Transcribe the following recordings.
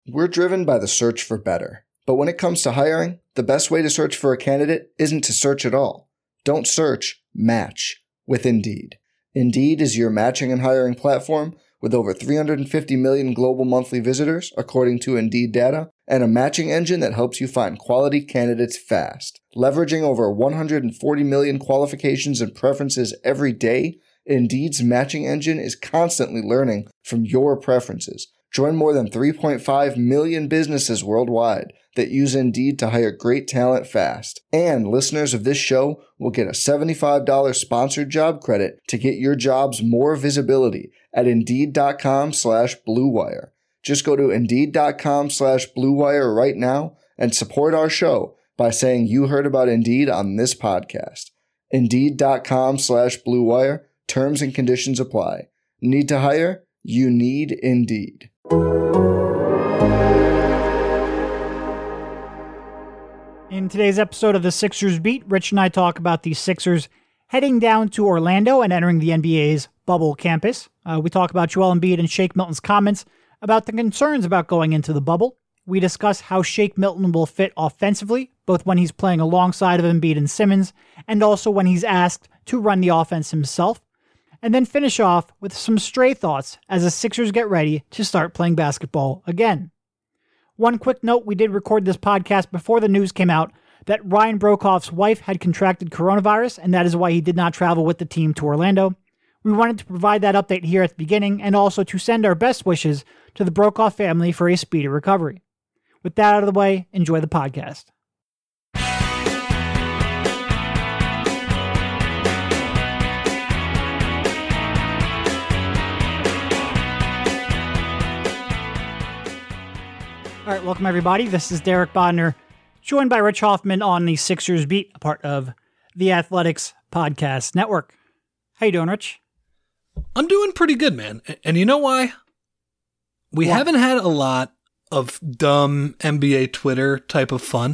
We're driven by the search for better. But when it comes to hiring, the best way to search for a candidate isn't to search at all. Don't search, match with Indeed. Indeed is your matching and hiring platform with over 350 million global monthly visitors, according to Indeed data, and a matching engine that helps you find quality candidates fast. Leveraging over 140 million qualifications and preferences every day, Indeed's matching engine is constantly learning from your preferences. Join more than 3.5 million businesses worldwide that use Indeed to hire great talent fast. And listeners of this show will get a $75 sponsored job credit to get your jobs more visibility at Indeed.com/Blue Wire. Just go to Indeed.com/Blue Wire right now and support our show by saying you heard about Indeed on this podcast. Indeed.com/Blue Wire. Terms and conditions apply. Need to hire? You need Indeed. In today's episode of the Sixers Beat, Rich and I talk about the Sixers heading down to Orlando and entering the NBA's bubble campus. We talk about Joel Embiid and Shake Milton's comments about the concerns about going into the bubble. We discuss how Shake Milton will fit offensively, both when he's playing alongside of Embiid and Simmons, and also when he's asked to run the offense himself. And then finish off with some stray thoughts as the Sixers get ready to start playing basketball again. One quick note, we did record this podcast before the news came out that Ryan Broekhoff's wife had contracted coronavirus, and that is why he did not travel with the team to Orlando. We wanted to provide that update here at the beginning and also to send our best wishes to the Broekhoff family for a speedy recovery. With that out of the way, enjoy the podcast. All right, welcome everybody. This is Derek Bodner, joined by Rich Hoffman on the Sixers Beat, a part of the Athletics Podcast Network. How you doing, Rich? I'm doing pretty good, man. And you know why? We haven't had a lot of dumb NBA Twitter type of fun.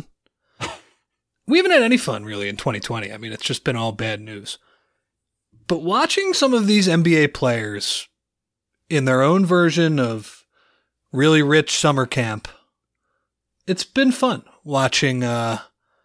We haven't had any fun, really, in 2020. I mean, it's just been all bad news. But watching some of these NBA players in their own version of really rich summer camp, it's been fun watching them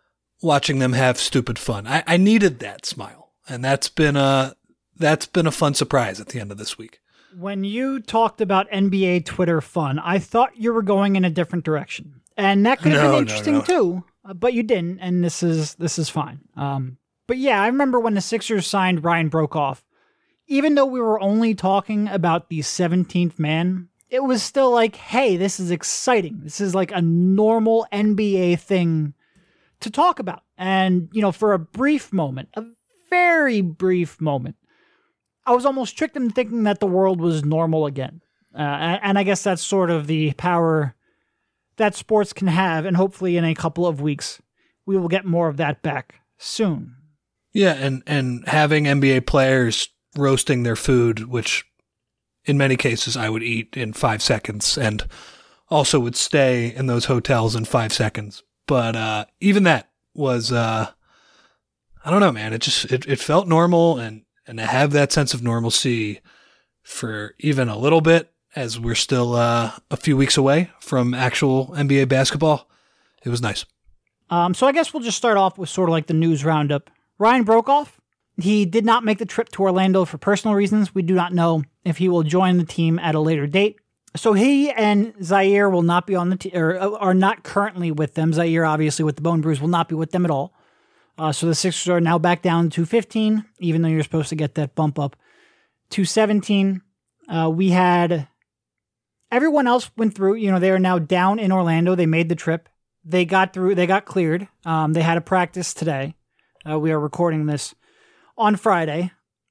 have stupid fun. I needed that smile, and that's been a fun surprise at the end of this week. When you talked about NBA Twitter fun, I thought you were going in a different direction, and that could have been interesting too. But you didn't, and this is fine. But yeah, I remember when the Sixers signed Ryan Broekhoff. Even though we were only talking about the 17th man, it was still like, hey, this is exciting. This is like a normal NBA thing to talk about. And, for a brief moment, a very brief moment, I was almost tricked into thinking that the world was normal again. And I guess that's sort of the power that sports can have. And hopefully in a couple of weeks, we will get more of that back soon. Yeah, and having NBA players roasting their food, which in many cases I would eat in 5 seconds and also would stay in those hotels in 5 seconds. But even that was, I don't know, man. It felt normal, and to have that sense of normalcy for even a little bit, as we're still a few weeks away from actual NBA basketball, it was nice. So I guess we'll just start off with sort of like the news roundup. Ryan Broekhoff, he did not make the trip to Orlando for personal reasons. We do not know if he will join the team at a later date. So he and Zaire will not be on the team, or are not currently with them. Zaire, obviously, with the bone bruise, will not be with them at all. So the Sixers are now back down to 15, even though you're supposed to get that bump up to 17. We had everyone else went through. They are now down in Orlando. They made the trip. They got through. They got cleared. They had a practice today. We are recording this on Friday.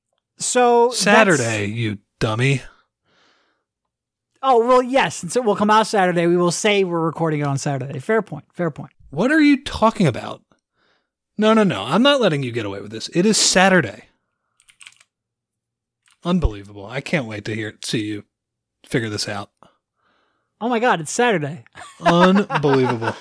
So Saturday, you dummy. Oh, well, yes. And so we'll come out Saturday. We will say we're recording it on Saturday. Fair point. Fair point. What are you talking about? No. I'm not letting you get away with this. It is Saturday. Unbelievable. I can't wait to see you figure this out. Oh my God, it's Saturday. Unbelievable.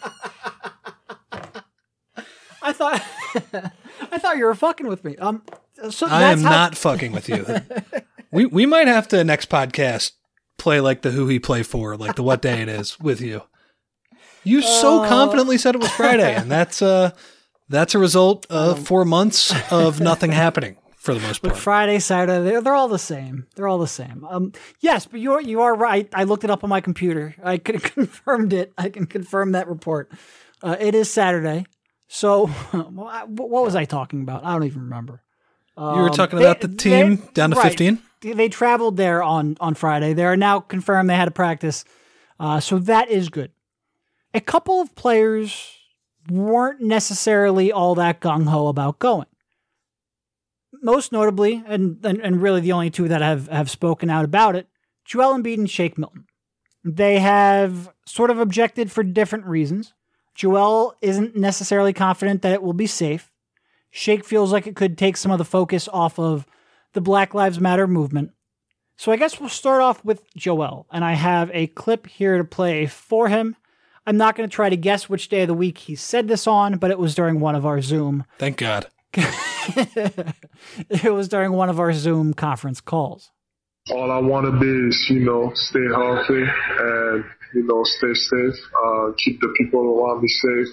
I thought you were fucking with me. So I am not fucking with you. We might have to next podcast play like the who he play for, like the what day it is with you. You so confidently said it was Friday, and that's a result of 4 months of nothing happening for the most part. But Friday, Saturday, they're all the same. They're all the same. Yes, but you are right. I looked it up on my computer. I could have confirmed it. I can confirm that report. It is Saturday. So what was I talking about? I don't even remember. You were talking about the team down to 15? They traveled there on Friday. They are now confirmed they had a practice. So that is good. A couple of players weren't necessarily all that gung-ho about going. Most notably, and really the only two that have spoken out about it, Joel Embiid and Shake Milton. They have sort of objected for different reasons. Joel isn't necessarily confident that it will be safe. Shake feels like it could take some of the focus off of the Black Lives Matter movement. So I guess we'll start off with Joel, and I have a clip here to play for him. I'm not going to try to guess which day of the week he said this on, but it was during one of our Zoom. Thank God. It was during one of our Zoom conference calls. All I want to be is, stay healthy and, stay safe, keep the people around me safe.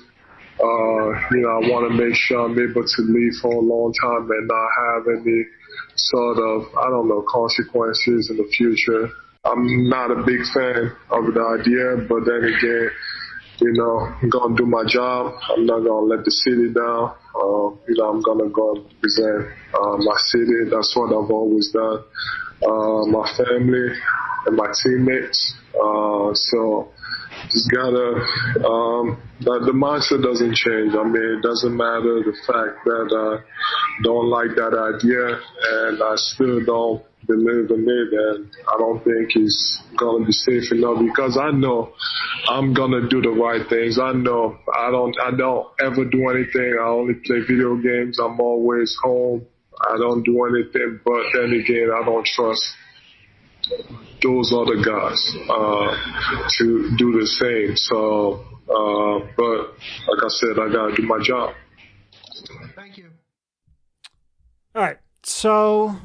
I want to make sure I'm able to live for a long time and not have any sort of, consequences in the future. I'm not a big fan of the idea, but then again, I'm going to do my job. I'm not going to let the city down. I'm going to go and present my city. That's what I've always done. My family and my teammates. So just gotta, the mindset doesn't change. I mean, it doesn't matter the fact that I don't like that idea and I still don't believe in it, and I don't think it's gonna be safe enough because I know I'm gonna do the right things. I know I don't ever do anything. I only play video games. I'm always home. I don't do anything, but then again, I don't trust those other guys to do the same. So, but like I said, I gotta do my job. Thank you. All right, so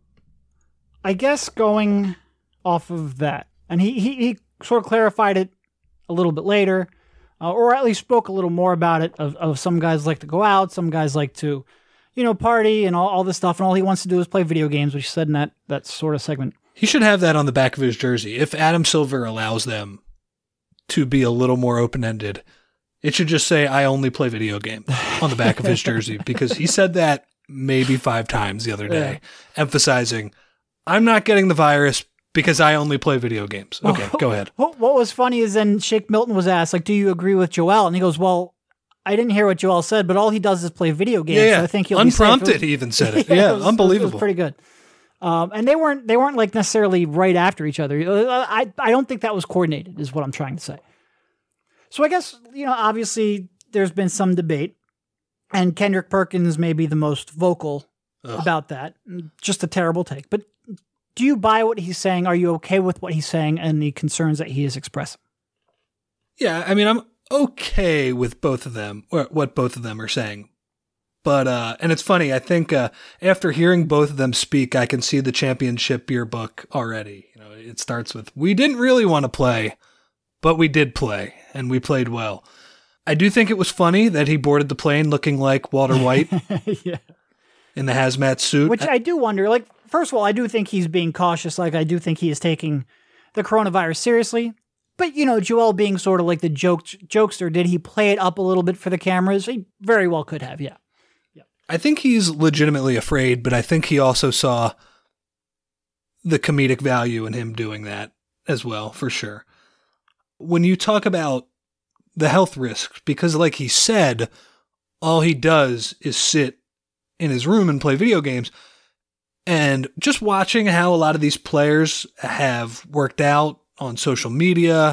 I guess going off of that, and he sort of clarified it a little bit later, or at least spoke a little more about it, of some guys like to go out, some guys like to, party and all this stuff, and all he wants to do is play video games, which he said in that sort of segment. He should have that on the back of his jersey. If Adam Silver allows them to be a little more open-ended, it should just say, I only play video games on the back of his jersey, because he said that maybe 5 times the other day, emphasizing, I'm not getting the virus because I only play video games. Okay, go ahead. What was funny is then Shake Milton was asked, do you agree with Joel? And he goes, well, I didn't hear what Joel said, but all he does is play video games. Yeah, so I think he'll unprompted, be safe. He even said it. Yeah, unbelievable. It was pretty good. And they weren't like necessarily right after each other. I don't think that was coordinated, is what I'm trying to say. So I guess, obviously there's been some debate, and Kendrick Perkins may be the most vocal about that. Just a terrible take. But do you buy what he's saying? Are you okay with what he's saying and the concerns that he is expressing? Yeah, I mean, I'm okay with both of them, or what both of them are saying. But, and it's funny, I think after hearing both of them speak, I can see the championship yearbook already. It starts with, we didn't really want to play, but we did play, and we played well. I do think it was funny that he boarded the plane looking like Walter White in the hazmat suit. Which I do wonder, first of all, I do think he's being cautious. I do think he is taking the coronavirus seriously. But, Joel being sort of like the jokester, did he play it up a little bit for the cameras? He very well could have, yeah. I think he's legitimately afraid, but I think he also saw the comedic value in him doing that as well, for sure. When you talk about the health risks, because like he said, all he does is sit in his room and play video games. And just watching how a lot of these players have worked out on social media,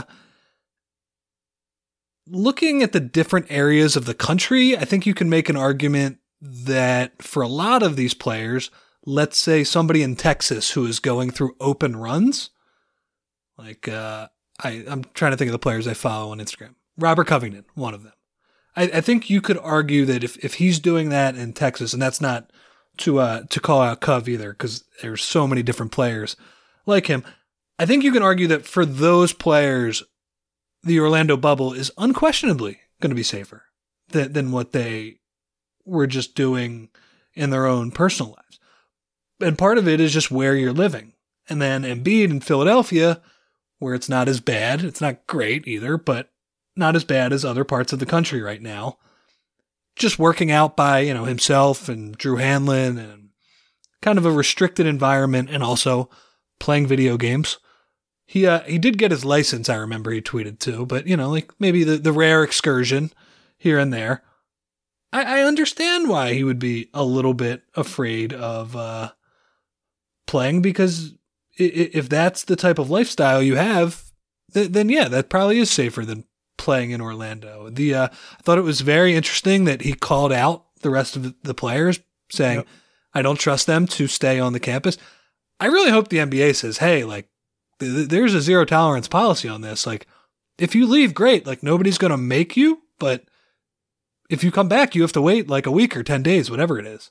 looking at the different areas of the country, I think you can make an argument that for a lot of these players, let's say somebody in Texas who is going through open runs, like I'm trying to think of the players I follow on Instagram. Robert Covington, one of them. I think you could argue that if he's doing that in Texas, and that's not to call out Cove either, because there's so many different players like him, I think you can argue that for those players, the Orlando bubble is unquestionably going to be safer than what they were just doing in their own personal lives. And part of it is just where you're living. And then Embiid in Philadelphia, where it's not as bad. It's not great either, but not as bad as other parts of the country right now. Just working out by, himself and Drew Hanlon and kind of a restricted environment, and also playing video games. He did get his license, I remember he tweeted too, but maybe the rare excursion here and there. I understand why he would be a little bit afraid of playing, because if that's the type of lifestyle you have, then yeah, that probably is safer than playing in Orlando. I thought it was very interesting that he called out the rest of the players, saying, yep, I don't trust them to stay on the campus. I really hope the NBA says, hey, there's a zero tolerance policy on this. If you leave, great. Nobody's going to make you, but if you come back, you have to wait a week or 10 days, whatever it is.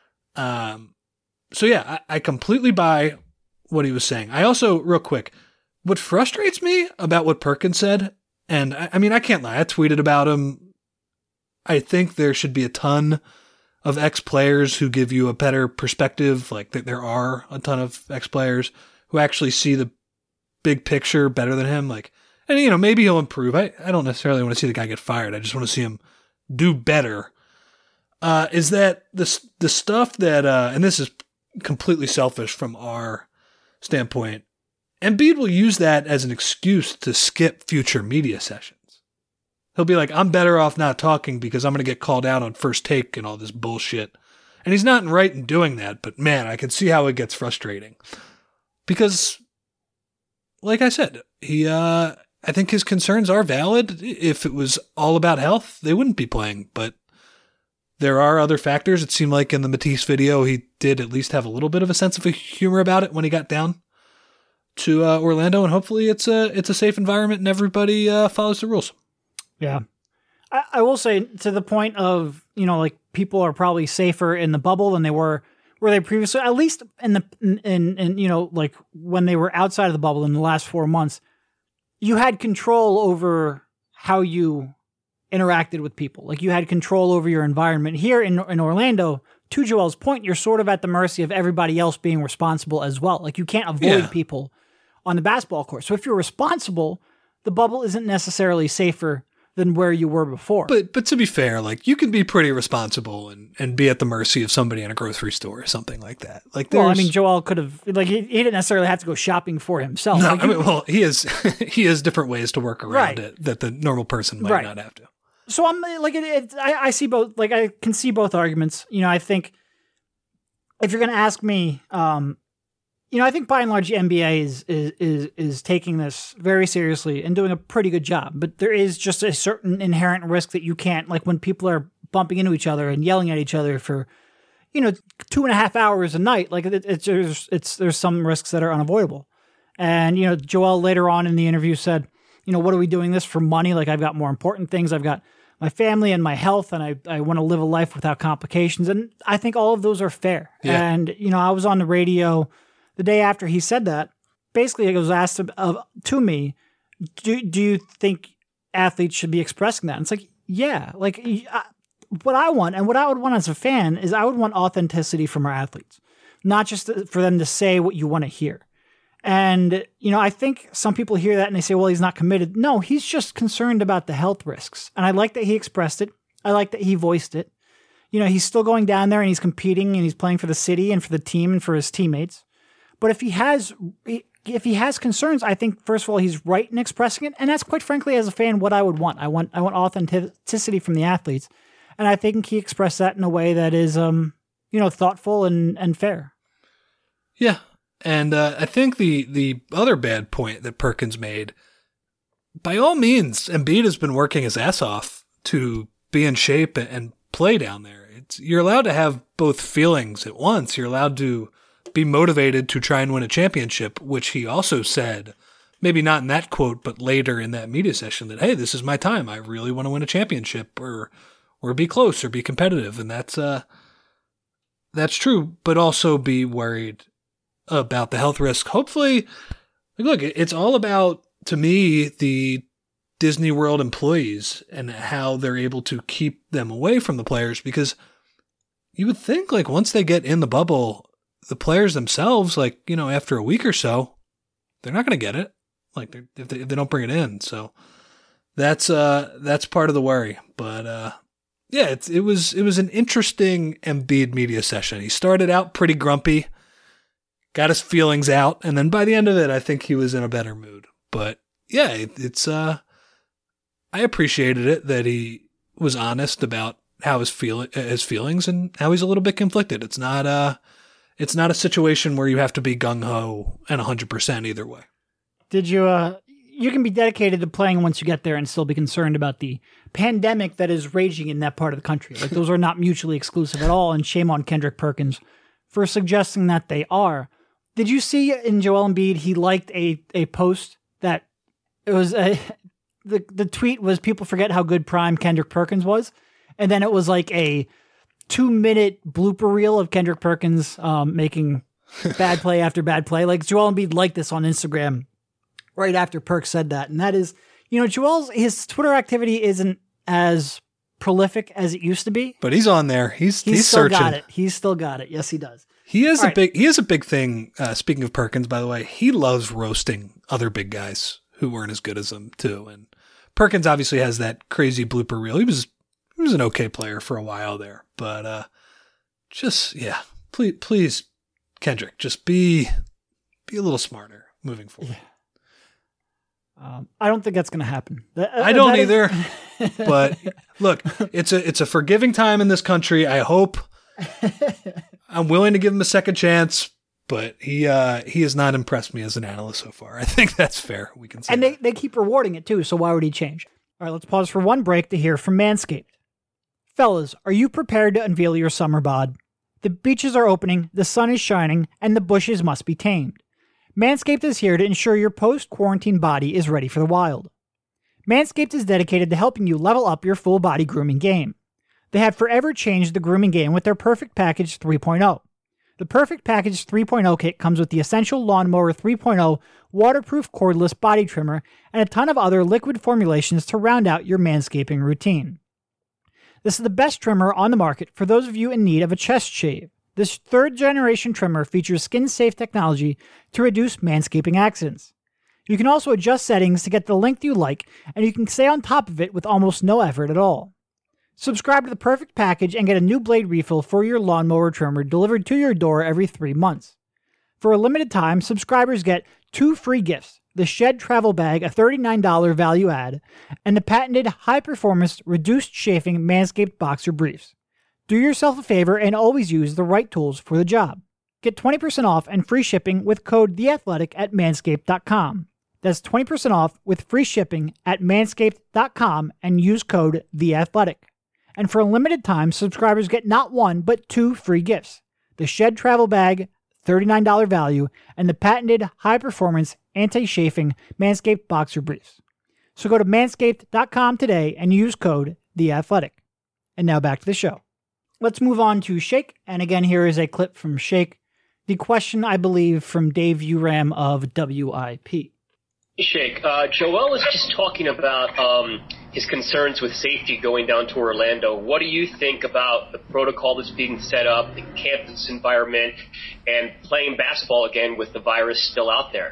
So yeah, I completely buy what he was saying. I also, real quick, what frustrates me about what Perkins said, and I can't lie, I tweeted about him. I think there should be a ton of ex-players who give you a better perspective, that there are a ton of ex-players who actually see the big picture better than him. And maybe he'll improve. I don't necessarily want to see the guy get fired. I just want to see him do better. Is that the stuff that, and this is completely selfish from our standpoint, Embiid will use that as an excuse to skip future media sessions. He'll be like, I'm better off not talking because I'm going to get called out on First Take and all this bullshit. And he's not right in doing that, but man, I can see how it gets frustrating. Because, like I said, I think his concerns are valid. If it was all about health, they wouldn't be playing, but there are other factors. It seemed like in the Matisse video, he did at least have a little bit of a sense of humor about it when he got down to Orlando, and hopefully it's a safe environment and everybody follows the rules. Yeah. I will say, to the point of, people are probably safer in the bubble than they were previously, at least in when they were outside of the bubble in the last 4 months, you had control over how you interacted with people. You had control over your environment. Here in Orlando, to Joel's point, you're sort of at the mercy of everybody else being responsible as well. You can't avoid people on the basketball court. So if you're responsible, the bubble isn't necessarily safer than where you were before. But to be fair, you can be pretty responsible and be at the mercy of somebody in a grocery store or something like that. Joel could have, he didn't necessarily have to go shopping for himself. No, he has different ways to work around it that the normal person might not have to. So I'm I see both, I can see both arguments. I think if you're going to ask me, I think by and large the NBA is taking this very seriously and doing a pretty good job. But there is just a certain inherent risk that you can't, when people are bumping into each other and yelling at each other for, 2.5 hours a night. There's some risks that are unavoidable. And Joel later on in the interview said, what are we doing this for money? I've got more important things. I've got my family and my health, and I want to live a life without complications. And I think all of those are fair. Yeah. And, I was on the radio the day after he said that. Basically, it was asked to me, do you think athletes should be expressing that? And it's yeah. What I want and what I would want as a fan is I would want authenticity from our athletes, not just for them to say what you want to hear. And, I think some people hear that and they say, well, he's not committed. No, he's just concerned about the health risks. And I like that he expressed it. I like that he voiced it. He's still going down there and he's competing and he's playing for the city and for the team and for his teammates. But if he has concerns, I think, first of all, he's right in expressing it. And that's, quite frankly, as a fan, what I would want. I want authenticity from the athletes. And I think he expressed that in a way that is, thoughtful and fair. Yeah. And I think the other bad point that Perkins made, by all means, Embiid has been working his ass off to be in shape and play down there. You're allowed to have both feelings at once. You're allowed to be motivated to try and win a championship, which he also said, maybe not in that quote, but later in that media session, that, hey, this is my time. I really want to win a championship or be close or be competitive. And that's true, but also be worried about the health risk. Hopefully, Look, it's all about, to me, the Disney World employees and how they're able to keep them away from the players, because you would think, like, once they get in the bubble, the players themselves, like, you know, after a week or so, they're not going to get it. Like, if they don't bring it in. So that's part of the worry. But, yeah, it was an interesting Embiid media session. He started out pretty grumpy, got his feelings out, and then by the end of it, I think he was in a better mood. But yeah, it's I appreciated it that he was honest about how his feelings and how he's a little bit conflicted. It's not a situation where you have to be gung ho and 100% either way. Did you? You can be dedicated to playing once you get there and still be concerned about the pandemic that is raging in that part of the country. Like, those are not mutually exclusive at all, and shame on Kendrick Perkins for suggesting that they are. Did you see in Joel Embiid, he liked a post that it was the tweet was, people forget how good prime Kendrick Perkins was. And then it was like a 2-minute blooper reel of Kendrick Perkins making bad play after bad play. Like, Joel Embiid liked this on Instagram right after Perk said that. And that is, you know, his Twitter activity isn't as prolific as it used to be. But he's on there. He's still searching. Got it. He's still got it. Yes, he does. He has a big thing. Speaking of Perkins, by the way, he loves roasting other big guys who weren't as good as him too. And Perkins obviously has that crazy blooper reel. He was an okay player for a while there, but please, Kendrick, just be a little smarter moving forward. Yeah. I don't think that's going to happen. I don't either. But look, it's a forgiving time in this country. I hope. I'm willing to give him a second chance, but he has not impressed me as an analyst so far. I think that's fair. We can say. And they keep rewarding it too, so why would he change? All right, let's pause for one break to hear from Manscaped. Fellas, are you prepared to unveil your summer bod? The beaches are opening, the sun is shining, and the bushes must be tamed. Manscaped is here to ensure your post-quarantine body is ready for the wild. Manscaped is dedicated to helping you level up your full body grooming game. They have forever changed the grooming game with their Perfect Package 3.0. The Perfect Package 3.0 kit comes with the Essential Lawnmower 3.0 waterproof cordless body trimmer and a ton of other liquid formulations to round out your manscaping routine. This is the best trimmer on the market for those of you in need of a chest shave. This third-generation trimmer features skin-safe technology to reduce manscaping accidents. You can also adjust settings to get the length you like, and you can stay on top of it with almost no effort at all. Subscribe to the Perfect Package and get a new blade refill for your lawnmower trimmer delivered to your door every 3 months. For a limited time, subscribers get 2 free gifts: the Shed Travel Bag, a $39 value add, and the patented high-performance reduced chafing Manscaped Boxer Briefs. Do yourself a favor and always use the right tools for the job. Get 20% off and free shipping with code THEATHLETIC at manscaped.com. That's 20% off with free shipping at manscaped.com and use code THEATHLETIC. And for a limited time, subscribers get not 1, but 2 free gifts: the Shed Travel Bag, $39 value, and the patented high-performance anti-chafing Manscaped Boxer Briefs. So go to manscaped.com today and use code THEATHLETIC. And now back to the show. Let's move on to Shake. And again, here is a clip from Shake. The question, I believe, from Dave Uram of WIP. Shake, Joel was just talking about his concerns with safety going down to Orlando. What do you think about the protocol that's being set up, the campus environment, and playing basketball again with the virus still out there?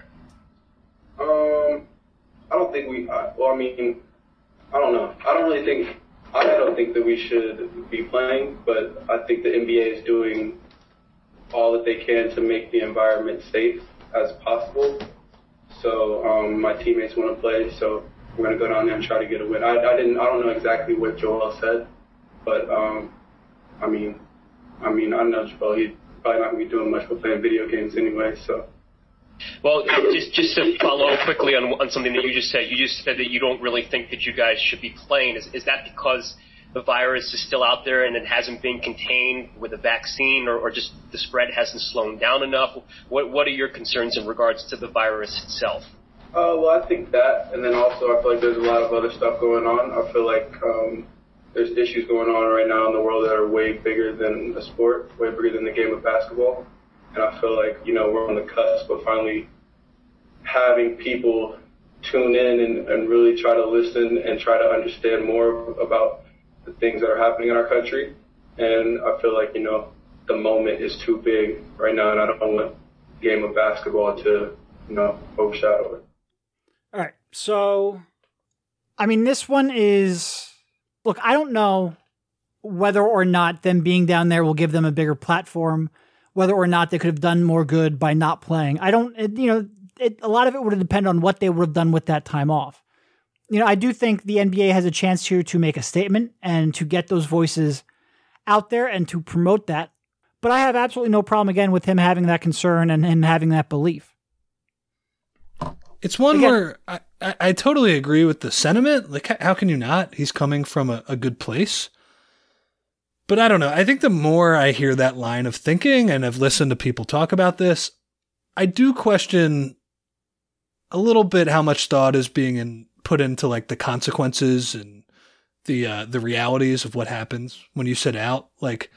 I don't think I don't know. I don't think that we should be playing, but I think the NBA is doing all that they can to make the environment safe as possible. So my teammates want to play, so we're going to go down there and try to get a win. I don't know exactly what Joel said, but I know Joel, he's probably not going to be doing much but playing video games anyway, so. Well, just to follow quickly on something that you just said. You just said that you don't really think that you guys should be playing. Is that because the virus is still out there and it hasn't been contained with a vaccine, or just the spread hasn't slowed down enough? What are your concerns in regards to the virus itself? Well, I think that, and then also I feel like there's a lot of other stuff going on. I feel like there's issues going on right now in the world that are way bigger than the sport, way bigger than the game of basketball. And I feel like, we're on the cusp of finally having people tune in and really try to listen and try to understand more about the things that are happening in our country. And I feel like, the moment is too big right now, and I don't want the game of basketball to, overshadow it. All right. So, this one is, look, I don't know whether or not them being down there will give them a bigger platform, whether or not they could have done more good by not playing. A lot of it would depend on what they would have done with that time off. I do think the NBA has a chance here to make a statement and to get those voices out there and to promote that. But I have absolutely no problem, again, with him having that concern and him having that belief. It's one where I totally agree with the sentiment. Like, how can you not? He's coming from a good place. But I don't know. I think the more I hear that line of thinking and I've listened to people talk about this, I do question a little bit how much thought is being put into like the consequences and the realities of what happens when you sit out. Like,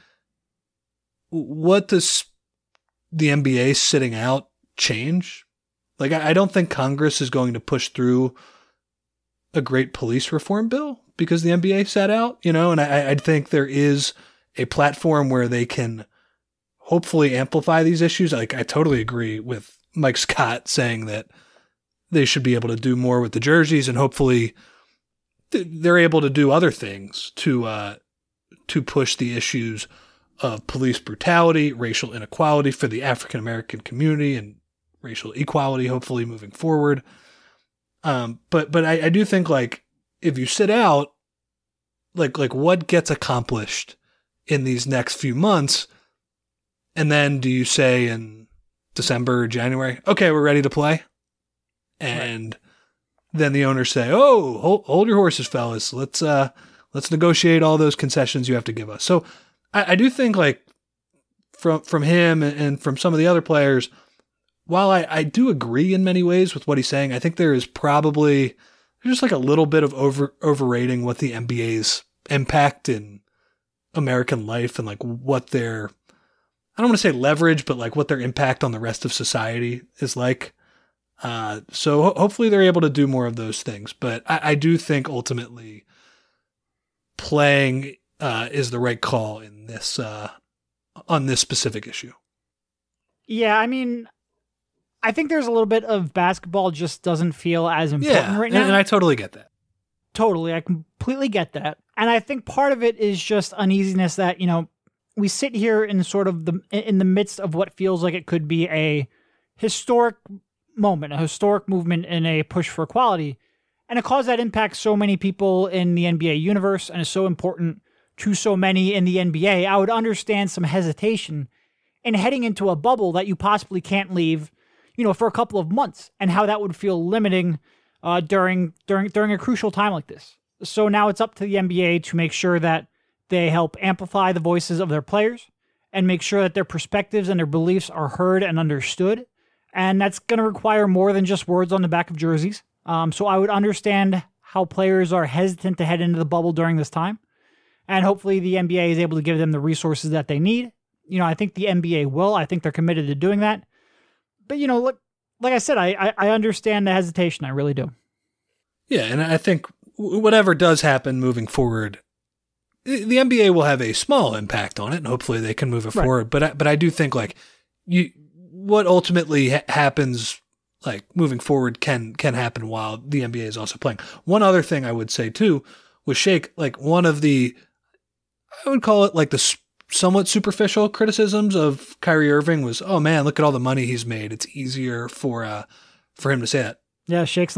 what does the NBA sitting out change? Like, I don't think Congress is going to push through a great police reform bill because the NBA sat out, and I think there is a platform where they can hopefully amplify these issues. Like, I totally agree with Mike Scott saying that they should be able to do more with the jerseys, and hopefully they're able to do other things to push the issues of police brutality, racial inequality for the African-American community, and racial equality, hopefully moving forward. But I do think, like, if you sit out, like what gets accomplished in these next few months, and then do you say in December or January, okay, we're ready to play? And then the owners say, oh, hold your horses, fellas. Let's negotiate all those concessions you have to give us. So I do think, like, from him and from some of the other players, while I do agree in many ways with what he's saying, I think there is probably just like a little bit of overrating what the NBA's impact in American life and like what their, I don't want to say leverage, but like what their impact on the rest of society is like. So hopefully they're able to do more of those things. But I do think ultimately playing is the right call in this on this specific issue. Yeah, I think there's a little bit of basketball just doesn't feel as important right now. And I totally get that. Totally. I completely get that. And I think part of it is just uneasiness that, we sit here in sort of in the midst of what feels like it could be a historic moment, a historic movement in a push for equality. And a cause that impacts so many people in the NBA universe and is so important to so many in the NBA. I would understand some hesitation in heading into a bubble that you possibly can't leave, for a couple of months, and how that would feel limiting during a crucial time like this. So now it's up to the NBA to make sure that they help amplify the voices of their players and make sure that their perspectives and their beliefs are heard and understood. And that's going to require more than just words on the back of jerseys. So I would understand how players are hesitant to head into the bubble during this time. And hopefully the NBA is able to give them the resources that they need. I think the NBA will. I think they're committed to doing that. But, look, like I said, I understand the hesitation. I really do. Yeah, and I think whatever does happen moving forward, the NBA will have a small impact on it, and hopefully they can move it forward. But I do think, like, what ultimately happens, like, moving forward can happen while the NBA is also playing. One other thing I would say, too, with Shake, like, one of the, I would call it, like, the somewhat superficial criticisms of Kyrie Irving was, oh man, look at all the money he's made. It's easier for him to say that. Yeah, Shake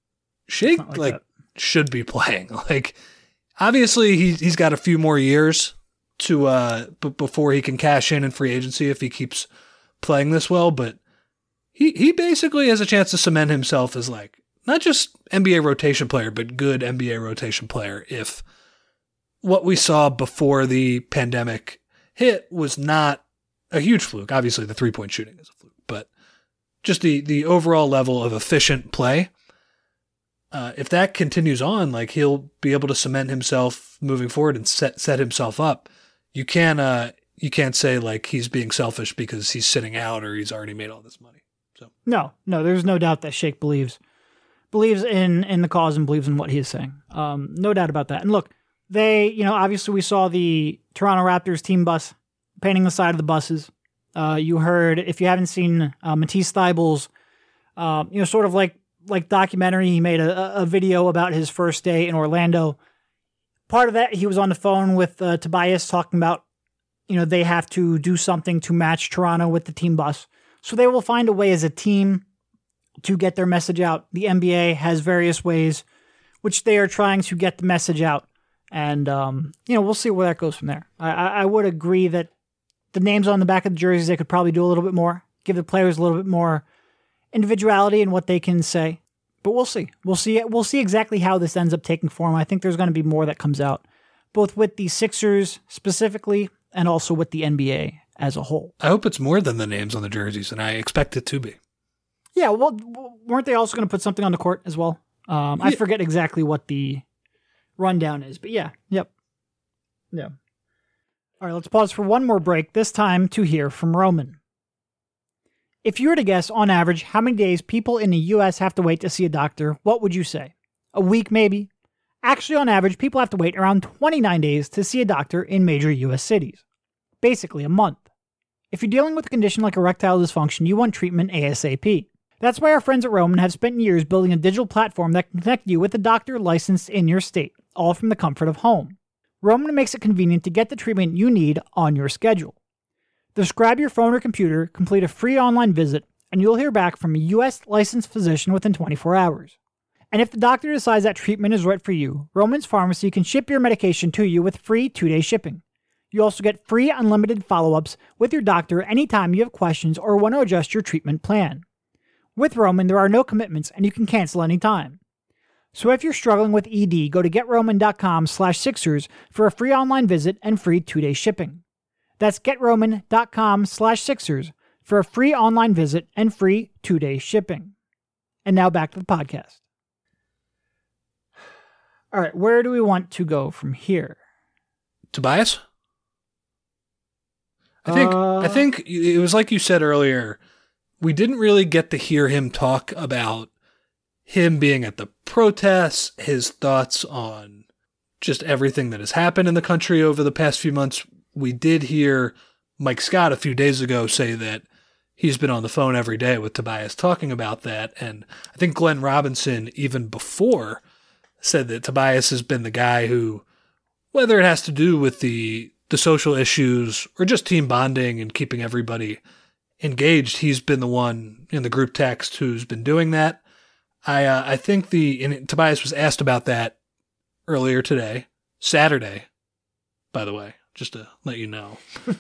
like should be playing. Like, obviously he's got a few more years to before he can cash in free agency if he keeps playing this well, but he basically has a chance to cement himself as, like, not just NBA rotation player, but good NBA rotation player if what we saw before the pandemic hit was not a huge fluke. Obviously, the three-point shooting is a fluke, but just the overall level of efficient play, if that continues on, like, he'll be able to cement himself moving forward and set himself up. You can't say, like, he's being selfish because he's sitting out or he's already made all this money. So No, there's no doubt that Shake believes in the cause and believes in what he is saying. No doubt about that. And look, they, obviously we saw the Toronto Raptors team bus painting the side of the buses. You heard, if you haven't seen Matisse Thybulle's, sort of like documentary, he made a video about his first day in Orlando. Part of that, he was on the phone with Tobias talking about, they have to do something to match Toronto with the team bus. So they will find a way as a team to get their message out. The NBA has various ways which they are trying to get the message out. And, we'll see where that goes from there. I would agree that the names on the back of the jerseys, they could probably do a little bit more, give the players a little bit more individuality in what they can say. But we'll see. We'll see exactly how this ends up taking form. I think there's going to be more that comes out, both with the Sixers specifically and also with the NBA as a whole. I hope it's more than the names on the jerseys, and I expect it to be. Yeah, well, weren't they also going to put something on the court as well? I forget exactly what the rundown is, but yeah. Yep. Yeah. All right, let's pause for one more break, this time to hear from Roman. If you were to guess, on average, how many days people in the U.S. have to wait to see a doctor, what would you say? A week, maybe? Actually, on average, people have to wait around 29 days to see a doctor in major U.S. cities. Basically, a month. If you're dealing with a condition like erectile dysfunction, you want treatment ASAP. That's why our friends at Roman have spent years building a digital platform that can connect you with a doctor licensed in your state, all from the comfort of home. Roman makes it convenient to get the treatment you need on your schedule. Just grab your phone or computer, complete a free online visit, and you'll hear back from a U.S. licensed physician within 24 hours. And if the doctor decides that treatment is right for you, Roman's Pharmacy can ship your medication to you with free 2-day shipping. You also get free unlimited follow-ups with your doctor anytime you have questions or want to adjust your treatment plan. With Roman, there are no commitments and you can cancel anytime. So if you're struggling with ED, go to GetRoman.com/Sixers for a free online visit and free 2-day shipping. That's GetRoman.com/Sixers for a free online visit and free 2-day shipping. And now back to the podcast. All right, where do we want to go from here? Tobias? I think it was like you said earlier, we didn't really get to hear him talk about him being at the protests, his thoughts on just everything that has happened in the country over the past few months. We did hear Mike Scott a few days ago say that he's been on the phone every day with Tobias talking about that. And I think Glenn Robinson, even before, said that Tobias has been the guy who, whether it has to do with the social issues or just team bonding and keeping everybody engaged, he's been the one in the group text who's been doing that. I think Tobias was asked about that earlier today, Saturday, by the way, just to let you know.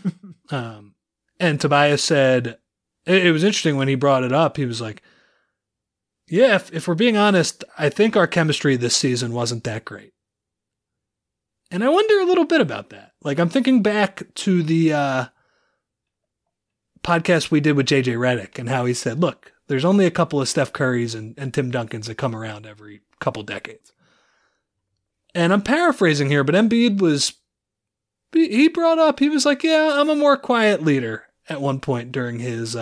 And Tobias said, it was interesting when he brought it up, he was like, yeah, if we're being honest, I think our chemistry this season wasn't that great. And I wonder a little bit about that. Like, I'm thinking back to the podcast we did with JJ Redick and how he said, look, there's only a couple of Steph Currys and Tim Duncans that come around every couple decades. And I'm paraphrasing here, but Embiid he brought up, he was like, yeah, I'm a more quiet leader at one point during his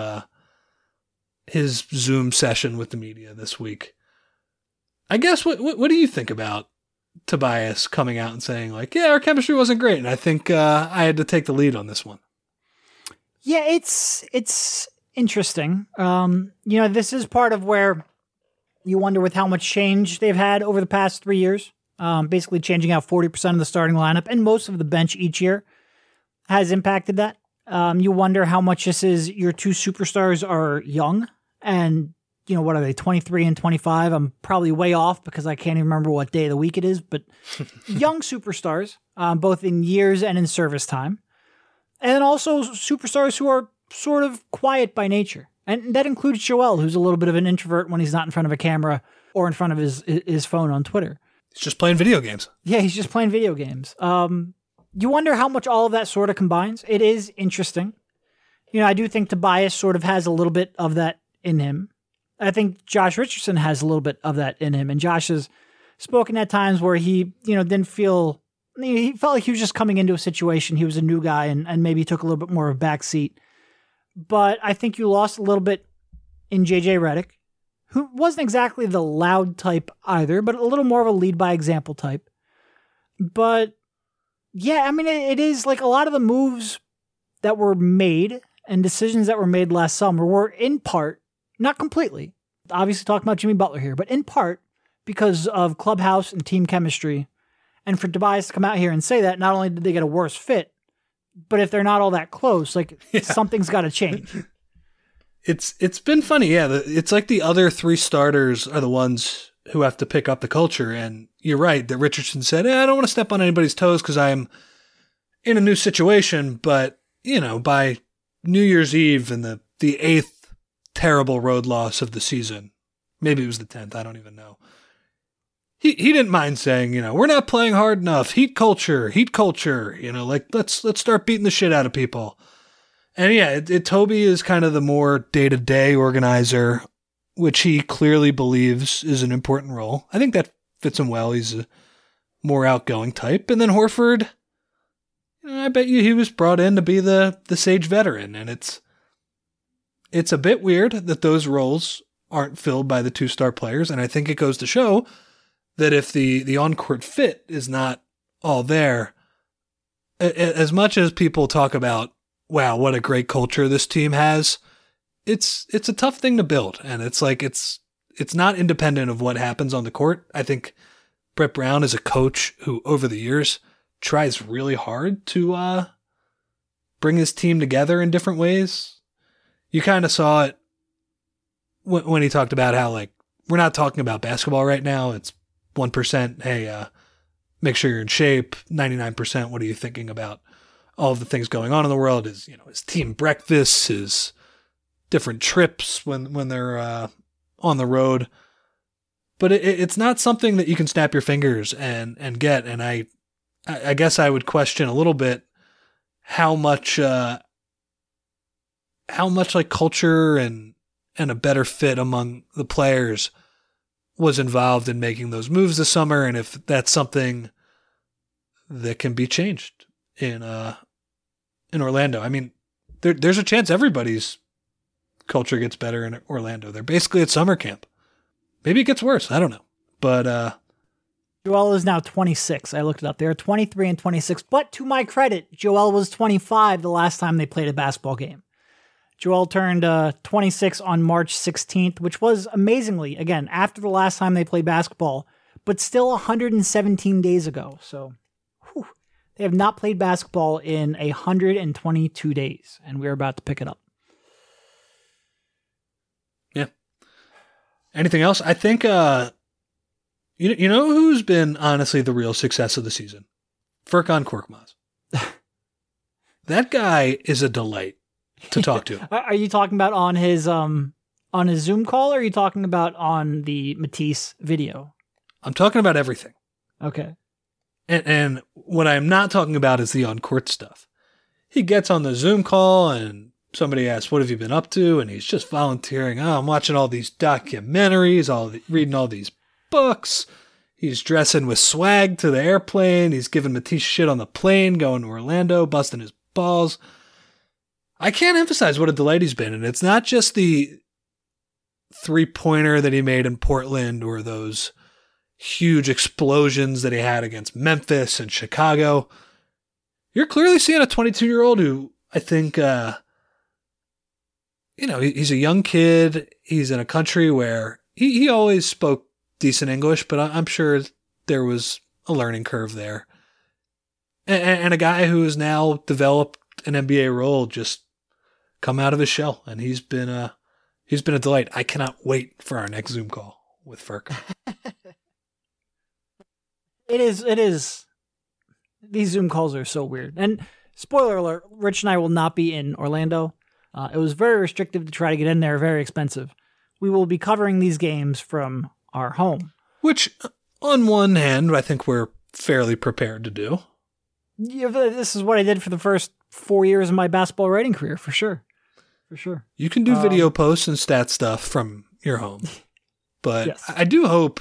Zoom session with the media this week. I guess, what do you think about Tobias coming out and saying like, yeah, our chemistry wasn't great, and I think I had to take the lead on this one? Yeah, it's interesting. This is part of where you wonder with how much change they've had over the past 3 years, basically changing out 40% of the starting lineup and most of the bench each year has impacted that. You wonder how much this is your two superstars are young and, what are they, 23 and 25? I'm probably way off because I can't even remember what day of the week it is, but young superstars, both in years and in service time. And also superstars who are sort of quiet by nature. And that includes Joel, who's a little bit of an introvert when he's not in front of a camera or in front of his phone on Twitter. He's just playing video games. Yeah, he's just playing video games. You wonder how much all of that sort of combines. It is interesting. I do think Tobias sort of has a little bit of that in him. I think Josh Richardson has a little bit of that in him. And Josh has spoken at times where he, didn't feel... He felt like he was just coming into a situation. He was a new guy and maybe took a little bit more of a back seat. But I think you lost a little bit in JJ Redick, who wasn't exactly the loud type either, but a little more of a lead by example type. But yeah, I mean, it is like a lot of the moves that were made and decisions that were made last summer were in part, not completely, obviously talking about Jimmy Butler here, but in part because of clubhouse and team chemistry. And for Tobias to come out here and say that, not only did they get a worse fit, but if they're not all that close, like something's got to change. It's been funny, yeah. It's like the other three starters are the ones who have to pick up the culture. And you're right that Richardson said, I don't want to step on anybody's toes because I'm in a new situation. But, by New Year's Eve and the 8th terrible road loss of the season, maybe it was the 10th, I don't even know. He didn't mind saying, we're not playing hard enough. Heat culture, let's start beating the shit out of people. And yeah, Toby is kind of the more day-to-day organizer, which he clearly believes is an important role. I think that fits him well. He's a more outgoing type. And then Horford, I bet you he was brought in to be the sage veteran. And it's a bit weird that those roles aren't filled by the two star players. And I think it goes to show that if the on-court fit is not all there, as much as people talk about, wow, what a great culture this team has, it's a tough thing to build. And it's like, it's not independent of what happens on the court. I think Brett Brown is a coach who over the years tries really hard to bring his team together in different ways. You kind of saw it when he talked about how, like, we're not talking about basketball right now. It's 1%. Hey, make sure you're in shape. 99%. What are you thinking about all of the things going on in the world? His team breakfasts, his different trips when they're on the road. But it's not something that you can snap your fingers and get. And I guess I would question a little bit how much like culture and a better fit among the players was involved in making those moves this summer, and if that's something that can be changed in Orlando. I mean, there's a chance everybody's culture gets better in Orlando. They're basically at summer camp. Maybe it gets worse. I don't know. But Joel is now 26. I looked it up. They're 23 and 26. But to my credit, Joel was 25 the last time they played a basketball game. Joel turned 26 on March 16th, which was amazingly, again, after the last time they played basketball, but still 117 days ago. So they have not played basketball in 122 days, and we're about to pick it up. Yeah. Anything else? I think, you know who's been honestly the real success of the season? Furkan Korkmaz. That guy is a delight to talk to. Are you talking about on his Zoom call, or are you talking about on the Matisse video? I'm talking about everything. Okay. And what I'm not talking about is the on-court stuff. He gets on the Zoom call and somebody asks, what have you been up to? And he's just volunteering. I'm watching all these documentaries, reading all these books. He's dressing with swag to the airplane. He's giving Matisse shit on the plane, going to Orlando, busting his balls. I can't emphasize what a delight he's been. And it's not just the three-pointer that he made in Portland or those huge explosions that he had against Memphis and Chicago. You're clearly seeing a 22-year-old who I think, he's a young kid. He's in a country where he always spoke decent English, but I'm sure there was a learning curve there. And a guy who has now developed an NBA role, just come out of his shell, and he's been a delight. I cannot wait for our next Zoom call with Furkan. It is. These Zoom calls are so weird. And spoiler alert, Rich and I will not be in Orlando. It was very restrictive to try to get in there, very expensive. We will be covering these games from our home. Which, on one hand, I think we're fairly prepared to do. Yeah, this is what I did for the first 4 years of my basketball writing career, for sure. For sure. You can do video posts and stat stuff from your home. But yes. I do hope,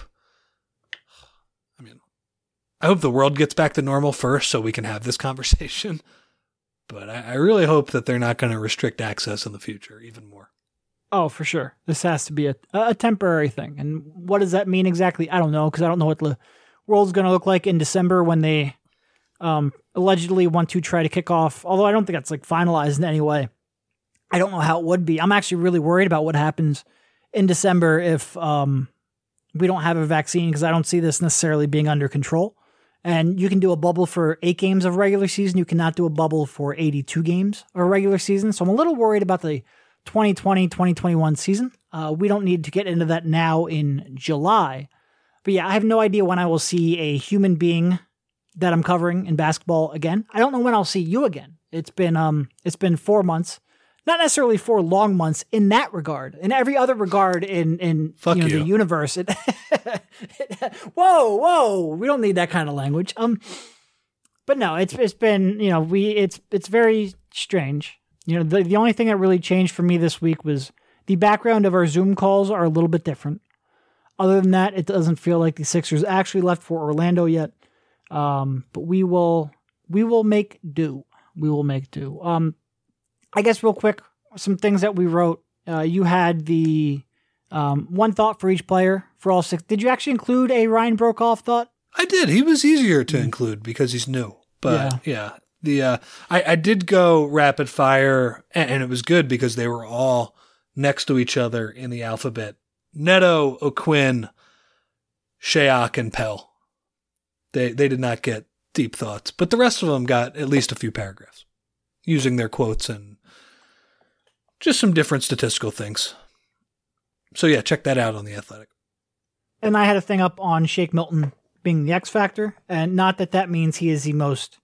I hope the world gets back to normal first so we can have this conversation. But I really hope that they're not going to restrict access in the future even more. Oh, for sure. This has to be a temporary thing. And what does that mean exactly? I don't know, because I don't know what the world's going to look like in December when they allegedly want to try to kick off, although I don't think that's like finalized in any way. I don't know how it would be. I'm actually really worried about what happens in December if we don't have a vaccine, because I don't see this necessarily being under control. And you can do a bubble for 8 games of regular season. You cannot do a bubble for 82 games of regular season. So I'm a little worried about the 2020-2021 season. We don't need to get into that now in July. But yeah, I have no idea when I will see a human being that I'm covering in basketball again. I don't know when I'll see you again. It's been 4 months. Not necessarily 4 long months in that regard. In every other regard in the universe. Whoa, we don't need that kind of language. But no, it's been, it's very strange. The only thing that really changed for me this week was the background of our Zoom calls are a little bit different. Other than that, it doesn't feel like the Sixers actually left for Orlando yet. But we will make do. We will make do. I guess real quick, some things that we wrote. You had the one thought for each player for all 6. Did you actually include a Ryan Broekhoff thought? I did. He was easier to include because he's new. But yeah. I did go rapid fire, and it was good because they were all next to each other in the alphabet. Neto, O'Quinn, Shayok, and Pell. They did not get deep thoughts, but the rest of them got at least a few paragraphs using their quotes and just some different statistical things. So yeah, check that out on The Athletic. And I had a thing up on Shake Milton being the X factor, and not that means he is the most,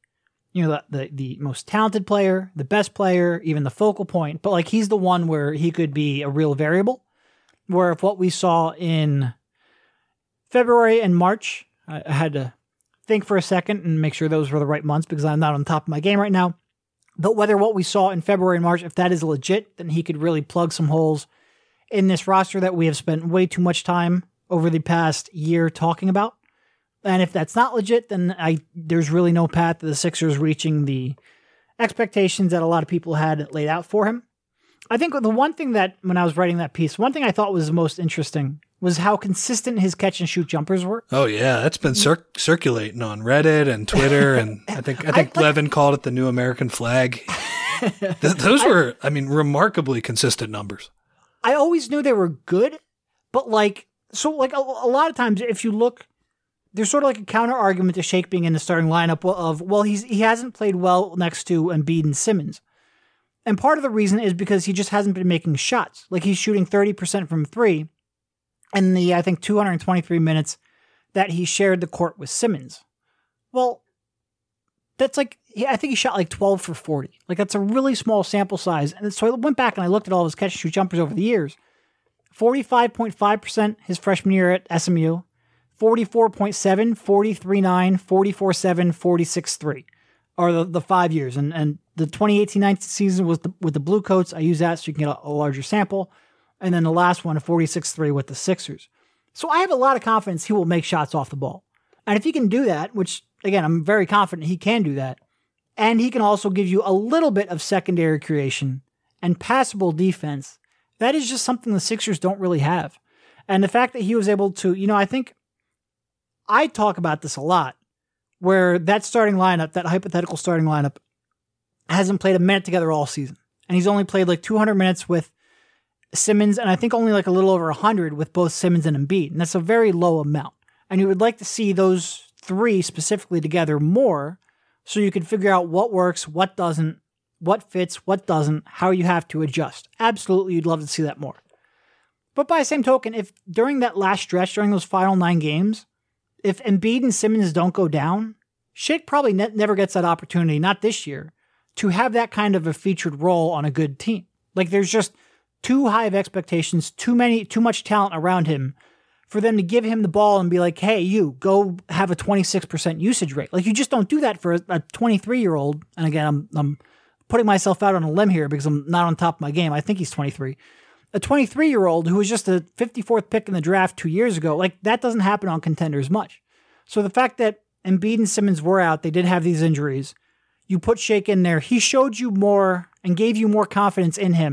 the most talented player, the best player, even the focal point, but like he's the one where he could be a real variable. Where if what we saw in February and March, I had to think for a second and make sure those were the right months because I'm not on top of my game right now. But whether what we saw in February and March, if that is legit, then he could really plug some holes in this roster that we have spent way too much time over the past year talking about. And if that's not legit, then there's really no path to the Sixers reaching the expectations that a lot of people had laid out for him. I think the one thing that, when I was writing that piece, one thing I thought was the most interesting was how consistent his catch and shoot jumpers were. Oh yeah, that's been circulating on Reddit and Twitter, and I think Levin called it the new American flag. Those were, remarkably consistent numbers. I always knew they were good, but a lot of times if you look, there's sort of like a counter argument to Shake being in the starting lineup of, well, he hasn't played well next to Embiid and Simmons. And part of the reason is because he just hasn't been making shots. Like he's shooting 30% from 3 in the, 223 minutes that he shared the court with Simmons. Well, that's I think he shot 12 for 40. That's a really small sample size. And so I went back and I looked at all his catch and shoot jumpers over the years. 45.5% his freshman year at SMU, 44.7, 43.9, 44.7, 46.3 are the 5 years. And the 2018-19 season was with the Blue Coats. I use that so you can get a larger sample. And then the last one, a 46.3 with the Sixers. So I have a lot of confidence he will make shots off the ball. And if he can do that, which, again, I'm very confident he can do that, and he can also give you a little bit of secondary creation and passable defense, that is just something the Sixers don't really have. And the fact that he was able to, I think I talk about this a lot, where that starting lineup, that hypothetical starting lineup, hasn't played a minute together all season. And he's only played 200 minutes with Simmons, and I think only a little over 100 with both Simmons and Embiid. And that's a very low amount. And you would like to see those 3 specifically together more so you can figure out what works, what doesn't, what fits, what doesn't, how you have to adjust. Absolutely, you'd love to see that more. But by the same token, if during that last stretch, during those final 9 games, if Embiid and Simmons don't go down, Shake probably never gets that opportunity, not this year, to have that kind of a featured role on a good team. There's just too high of expectations, too much talent around him for them to give him the ball and be like, hey, you go have a 26% usage rate. You just don't do that for a 23-year-old. And again, I'm putting myself out on a limb here because I'm not on top of my game. I think he's 23. A 23-year-old who was just a 54th pick in the draft 2 years ago, that doesn't happen on contenders much. So the fact that Embiid and Simmons were out, they did have these injuries. You put Shake in there. He showed you more and gave you more confidence in him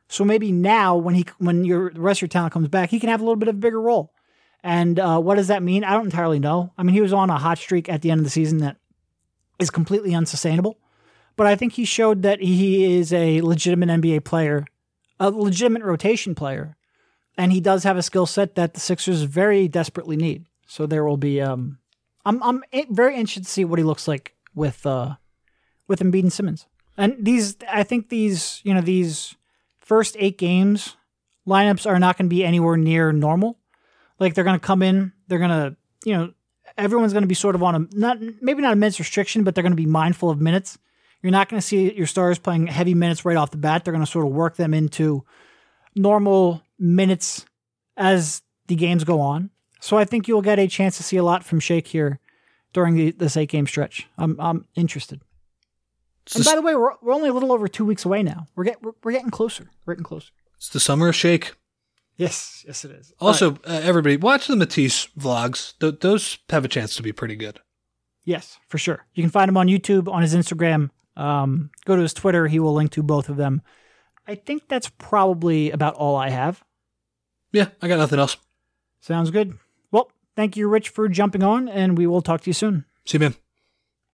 So maybe now when the rest of your talent comes back, he can have a little bit of a bigger role. And what does that mean? I don't entirely know. I mean, he was on a hot streak at the end of the season that is completely unsustainable. But I think he showed that he is a legitimate NBA player, a legitimate rotation player. And he does have a skill set that the Sixers very desperately need. So there will be, I'm very interested to see what he looks like with Embiid and Simmons. And I think these first 8 games lineups are not going to be anywhere near normal. Like they're going to come in, they're going to, everyone's going to be sort of on maybe not a minutes restriction, but they're going to be mindful of minutes. You're not going to see your stars playing heavy minutes right off the bat. They're going to sort of work them into normal minutes as the games go on. So I think you'll get a chance to see a lot from Shake here during this 8-game stretch. I'm interested. And by the way, we're only a little over 2 weeks away now. We're getting closer. We're getting closer. It's the summer of Shake. Yes, it is. Also, everybody, watch the Matisse vlogs. Those have a chance to be pretty good. Yes, for sure. You can find him on YouTube, on his Instagram. Go to his Twitter. He will link to both of them. I think that's probably about all I have. Yeah, I got nothing else. Sounds good. Well, thank you, Rich, for jumping on, and we will talk to you soon. See you, man.